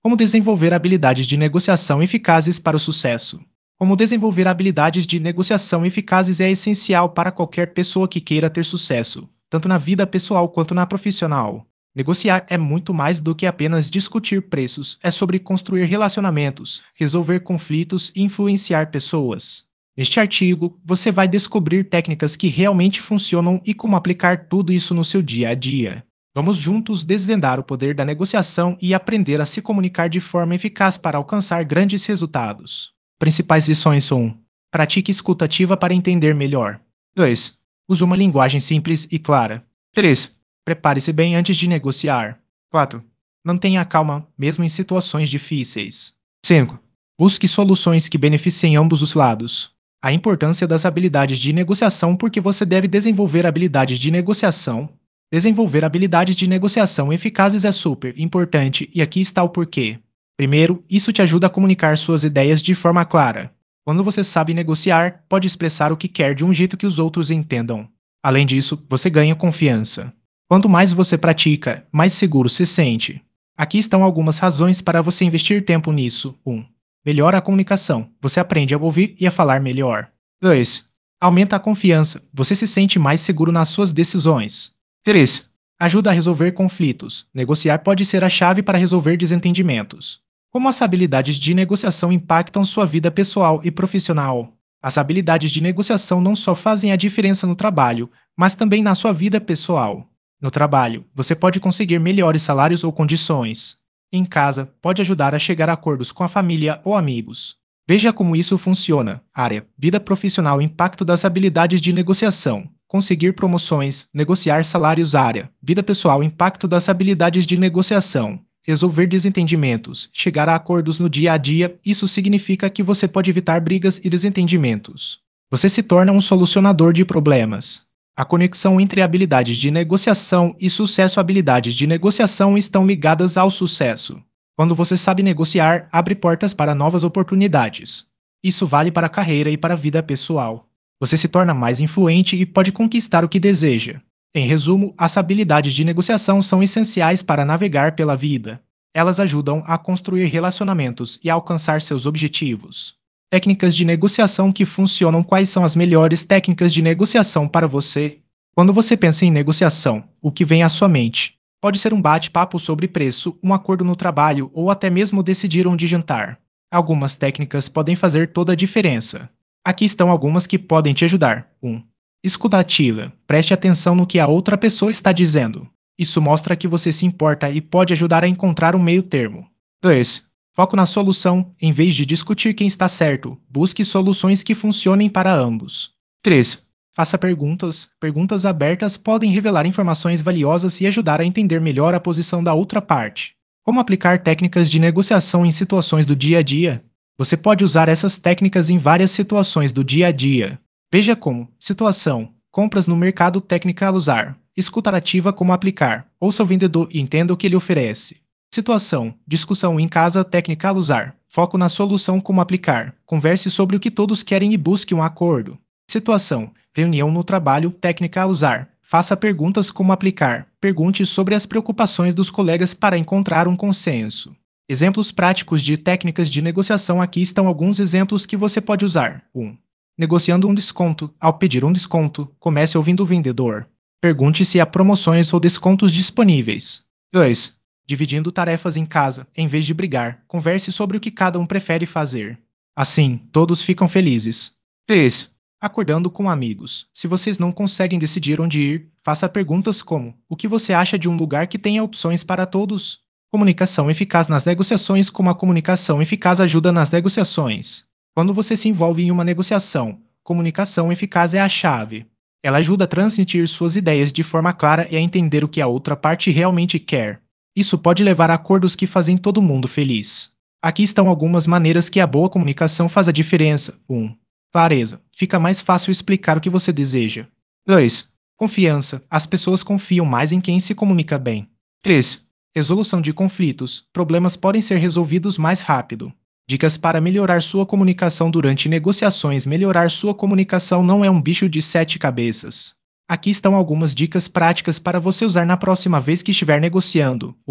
Como desenvolver habilidades de negociação eficazes para o sucesso? Como desenvolver habilidades de negociação eficazes é essencial para qualquer pessoa que queira ter sucesso, tanto na vida pessoal quanto na profissional. Negociar é muito mais do que apenas discutir preços, é sobre construir relacionamentos, resolver conflitos e influenciar pessoas. Neste artigo, você vai descobrir técnicas que realmente funcionam e como aplicar tudo isso no seu dia a dia. Vamos juntos desvendar o poder da negociação e aprender a se comunicar de forma eficaz para alcançar grandes resultados. Principais lições são: 1. Pratique escuta ativa para entender melhor. 2. Use uma linguagem simples e clara. 3. Prepare-se bem antes de negociar. 4. Mantenha a calma, mesmo em situações difíceis. 5. Busque soluções que beneficiem ambos os lados. A importância das habilidades de negociação, porque você deve desenvolver habilidades de negociação. Desenvolver habilidades de negociação eficazes é super importante e aqui está o porquê. Primeiro, isso te ajuda a comunicar suas ideias de forma clara. Quando você sabe negociar, pode expressar o que quer de um jeito que os outros entendam. Além disso, você ganha confiança. Quanto mais você pratica, mais seguro se sente. Aqui estão algumas razões para você investir tempo nisso. 1. Melhora a comunicação. Você aprende a ouvir e a falar melhor. 2. Aumenta a confiança. Você se sente mais seguro nas suas decisões. 3. Ajuda a resolver conflitos. Negociar pode ser a chave para resolver desentendimentos. Como as habilidades de negociação impactam sua vida pessoal e profissional? As habilidades de negociação não só fazem a diferença no trabalho, mas também na sua vida pessoal. No trabalho, você pode conseguir melhores salários ou condições. Em casa, pode ajudar a chegar a acordos com a família ou amigos. Veja como isso funciona. Área: vida profissional, impacto das habilidades de negociação. Conseguir promoções, negociar salários. Área: vida pessoal, impacto das habilidades de negociação. Resolver desentendimentos, chegar a acordos no dia a dia. Isso significa que você pode evitar brigas e desentendimentos. Você se torna um solucionador de problemas. A conexão entre habilidades de negociação e sucesso. Habilidades de negociação estão ligadas ao sucesso. Quando você sabe negociar, abre portas para novas oportunidades. Isso vale para a carreira e para a vida pessoal. Você se torna mais influente e pode conquistar o que deseja. Em resumo, as habilidades de negociação são essenciais para navegar pela vida. Elas ajudam a construir relacionamentos e a alcançar seus objetivos. Técnicas de negociação que funcionam. Quais são as melhores técnicas de negociação para você? Quando você pensa em negociação, o que vem à sua mente? Pode ser um bate-papo sobre preço, um acordo no trabalho ou até mesmo decidir onde jantar. Algumas técnicas podem fazer toda a diferença. Aqui estão algumas que podem te ajudar. 1. Escuta ativa. Preste atenção no que a outra pessoa está dizendo. Isso mostra que você se importa e pode ajudar a encontrar um meio termo. 2. Foco na solução, em vez de discutir quem está certo. Busque soluções que funcionem para ambos. 3. Faça perguntas. Perguntas abertas podem revelar informações valiosas e ajudar a entender melhor a posição da outra parte. Como aplicar técnicas de negociação em situações do dia a dia? Você pode usar essas técnicas em várias situações do dia a dia. Veja como: situação, compras no mercado, técnica a usar. Escuta ativa, como aplicar. Ouça o vendedor e entenda o que ele oferece. Situação, discussão em casa, técnica a usar. Foco na solução, como aplicar. Converse sobre o que todos querem e busque um acordo. Situação, reunião no trabalho, técnica a usar. Faça perguntas, como aplicar. Pergunte sobre as preocupações dos colegas para encontrar um consenso. Exemplos práticos de técnicas de negociação. Aqui estão alguns exemplos que você pode usar. 1. Negociando um desconto. Ao pedir um desconto, comece ouvindo o vendedor. Pergunte se há promoções ou descontos disponíveis. 2. Dividindo tarefas em casa. Em vez de brigar, converse sobre o que cada um prefere fazer. Assim, todos ficam felizes. 3. Acordando com amigos. Se vocês não conseguem decidir onde ir, faça perguntas como: o que você acha de um lugar que tenha opções para todos? Comunicação eficaz nas negociações. Como a comunicação eficaz ajuda nas negociações? Quando você se envolve em uma negociação, comunicação eficaz é a chave. Ela ajuda a transmitir suas ideias de forma clara e a entender o que a outra parte realmente quer. Isso pode levar a acordos que fazem todo mundo feliz. Aqui estão algumas maneiras que a boa comunicação faz a diferença. 1. Clareza. Fica mais fácil explicar o que você deseja. 2. Confiança. As pessoas confiam mais em quem se comunica bem. 3. Resolução de conflitos. Problemas podem ser resolvidos mais rápido. Dicas para melhorar sua comunicação durante negociações. Melhorar sua comunicação não é um bicho de 7 cabeças. Aqui estão algumas dicas práticas para você usar na próxima vez que estiver negociando. 1.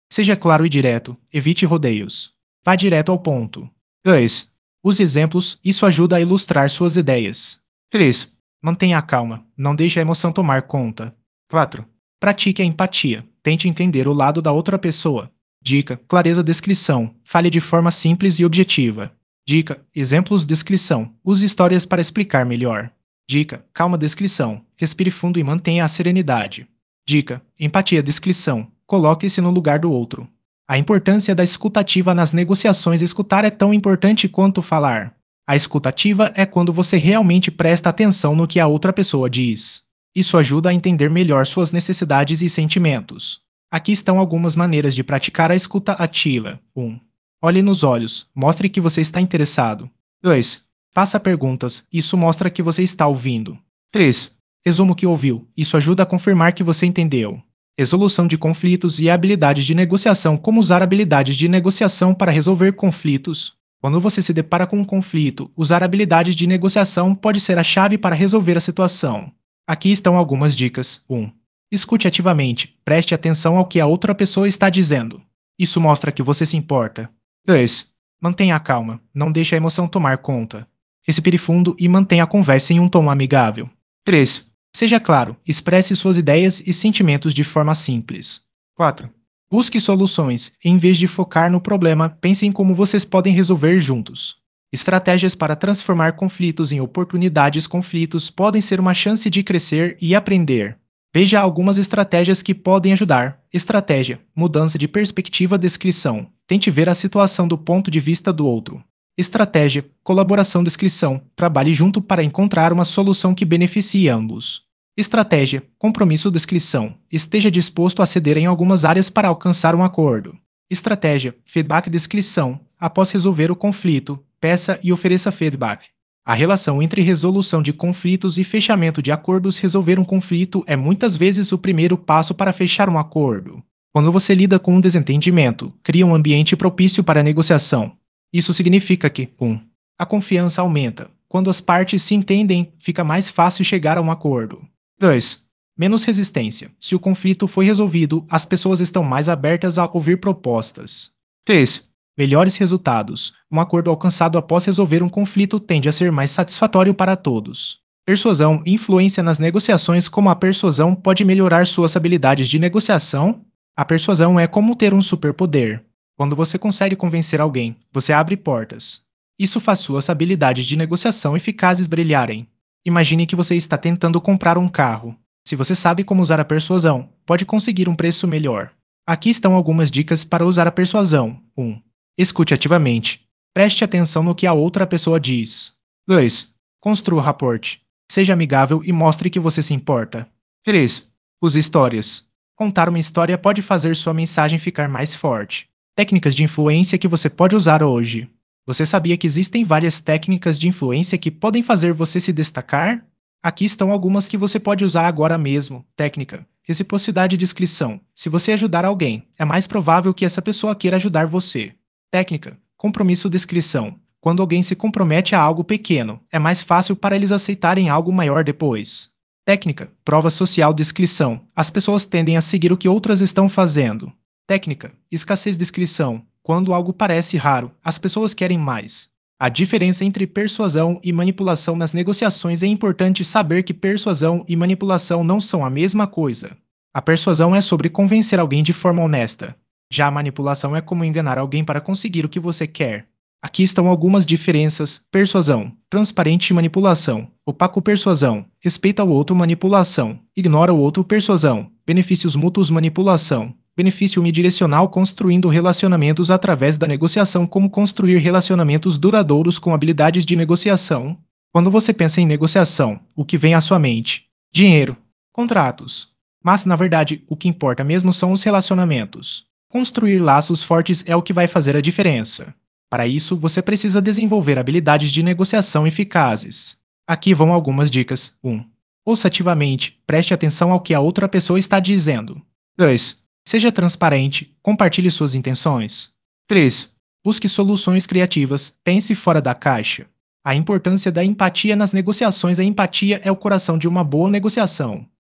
Seja claro e direto, evite rodeios. Vá direto ao ponto. 2. Use exemplos, isso ajuda a ilustrar suas ideias. 3. Mantenha a calma, não deixe a emoção tomar conta. 4. Pratique a empatia, tente entender o lado da outra pessoa. Dica: clareza descrição, fale de forma simples e objetiva. Dica: exemplos descrição, use histórias para explicar melhor. Dica: calma descrição, respire fundo e mantenha a serenidade. Dica: empatia descrição, coloque-se no lugar do outro. A importância da escutativa nas negociações. Escutar é tão importante quanto falar. A escutativa é quando você realmente presta atenção no que a outra pessoa diz. Isso ajuda a entender melhor suas necessidades e sentimentos. Aqui estão algumas maneiras de praticar a escuta ativa. 1. Olhe nos olhos, mostre que você está interessado. 2. Faça perguntas, isso mostra que você está ouvindo. 3. Resuma o que ouviu, isso ajuda a confirmar que você entendeu. Resolução de conflitos e habilidades de negociação. Como usar habilidades de negociação para resolver conflitos? Quando você se depara com um conflito, usar habilidades de negociação pode ser a chave para resolver a situação. Aqui estão algumas dicas. 1. Escute ativamente, preste atenção ao que a outra pessoa está dizendo. Isso mostra que você se importa. 2. Mantenha a calma, não deixe a emoção tomar conta. Respire fundo e mantenha a conversa em um tom amigável. 3. Seja claro, expresse suas ideias e sentimentos de forma simples. 4. Busque soluções, em vez de focar no problema, pense em como vocês podem resolver juntos. Estratégias para transformar conflitos em oportunidades. Conflitos podem ser uma chance de crescer e aprender. Veja algumas estratégias que podem ajudar. Estratégia: mudança de perspectiva. Descrição: tente ver a situação do ponto de vista do outro. Estratégia: colaboração. Descrição: trabalhe junto para encontrar uma solução que beneficie ambos. Estratégia: compromisso. Descrição: esteja disposto a ceder em algumas áreas para alcançar um acordo. Estratégia: feedback. Descrição: após resolver o conflito, peça e ofereça feedback. A relação entre resolução de conflitos e fechamento de acordos. Resolver um conflito é muitas vezes o primeiro passo para fechar um acordo. Quando você lida com um desentendimento, cria um ambiente propício para a negociação. Isso significa que 1. A confiança aumenta. Quando as partes se entendem, fica mais fácil chegar a um acordo. 2. Menos resistência. Se o conflito foi resolvido, as pessoas estão mais abertas a ouvir propostas. 3. Melhores resultados. Um acordo alcançado após resolver um conflito tende a ser mais satisfatório para todos. Persuasão. Influência nas negociações. Como a persuasão pode melhorar suas habilidades de negociação? A persuasão é como ter um superpoder. Quando você consegue convencer alguém, você abre portas. Isso faz suas habilidades de negociação eficazes brilharem. Imagine que você está tentando comprar um carro. Se você sabe como usar a persuasão, pode conseguir um preço melhor. Aqui estão algumas dicas para usar a persuasão. 1. Escute ativamente. Preste atenção no que a outra pessoa diz. 2. Construa rapport. Seja amigável e mostre que você se importa. 3. Use histórias. Contar uma história pode fazer sua mensagem ficar mais forte. Técnicas de influência que você pode usar hoje. Você sabia que existem várias técnicas de influência que podem fazer você se destacar? Aqui estão algumas que você pode usar agora mesmo. Técnica: reciprocidade e discrição. Se você ajudar alguém, é mais provável que essa pessoa queira ajudar você. Técnica: compromisso. Descrição: quando alguém se compromete a algo pequeno, é mais fácil para eles aceitarem algo maior depois. Técnica: prova social. Descrição: as pessoas tendem a seguir o que outras estão fazendo. Técnica: escassez. Descrição: quando algo parece raro, as pessoas querem mais. A diferença entre persuasão e manipulação nas negociações. É importante saber que persuasão e manipulação não são a mesma coisa. A persuasão é sobre convencer alguém de forma honesta. Já a manipulação é como enganar alguém para conseguir o que você quer. Aqui estão algumas diferenças. Persuasão: transparente. Manipulação: opaco. Persuasão: respeita o outro. Manipulação: ignora o outro. Persuasão: benefícios mútuos. Manipulação: benefício unidirecional. Construindo relacionamentos através da negociação. Como construir relacionamentos duradouros com habilidades de negociação? Quando você pensa em negociação, o que vem à sua mente? Dinheiro, contratos. Mas, na verdade, o que importa mesmo são os relacionamentos. Construir laços fortes é o que vai fazer a diferença. Para isso, você precisa desenvolver habilidades de negociação eficazes. Aqui vão algumas dicas. 1. Ouça ativamente, preste atenção ao que a outra pessoa está dizendo. 2. Seja transparente, compartilhe suas intenções. 3. Busque soluções criativas, pense fora da caixa. A importância da empatia nas negociações. A empatia é o coração de uma boa negociação.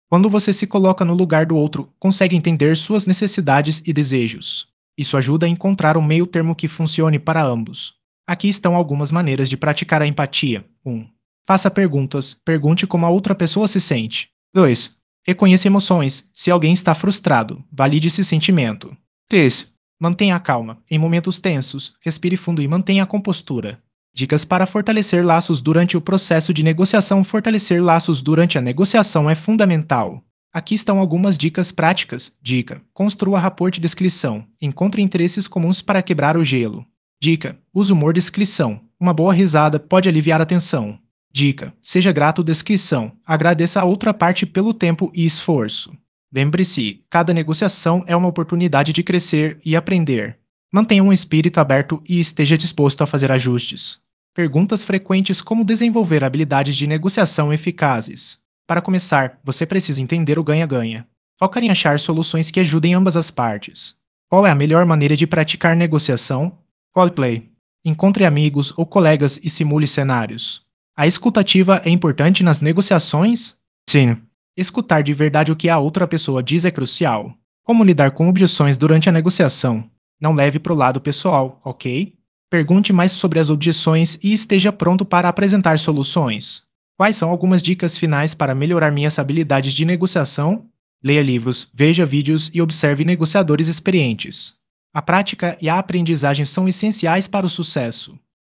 Quando você se coloca no lugar do outro, consegue entender suas necessidades e desejos. Isso ajuda a encontrar um meio termo que funcione para ambos. Aqui estão algumas maneiras de praticar a empatia. 1. Faça perguntas. Pergunte como a outra pessoa se sente. 2. Reconheça emoções. Se alguém está frustrado, valide esse sentimento. 3. Mantenha a calma. Em momentos tensos, respire fundo e mantenha a compostura. Dicas para fortalecer laços durante o processo de negociação. Fortalecer laços durante a negociação é fundamental. Aqui estão algumas dicas práticas. Dica: construa rapport de descrição. Encontre interesses comuns para quebrar o gelo. Dica: use humor de descrição. Uma boa risada pode aliviar a tensão. Dica: seja grato descrição. Agradeça a outra parte pelo tempo e esforço. Lembre-se, cada negociação é uma oportunidade de crescer e aprender. Mantenha um espírito aberto e esteja disposto a fazer ajustes. Perguntas frequentes: como desenvolver habilidades de negociação eficazes. Para começar, você precisa entender o ganha-ganha. Focar em achar soluções que ajudem ambas as partes. Qual é a melhor maneira de praticar negociação? Roleplay. Encontre amigos ou colegas e simule cenários. A escutativa é importante nas negociações? Sim. Escutar de verdade o que a outra pessoa diz é crucial. Como lidar com objeções durante a negociação? Não leve para o lado pessoal, ok? Pergunte mais sobre as objeções e esteja pronto para apresentar soluções. Quais são algumas dicas finais para melhorar minhas habilidades de negociação? Leia livros, veja vídeos e observe negociadores experientes. A prática e a aprendizagem são essenciais para o sucesso.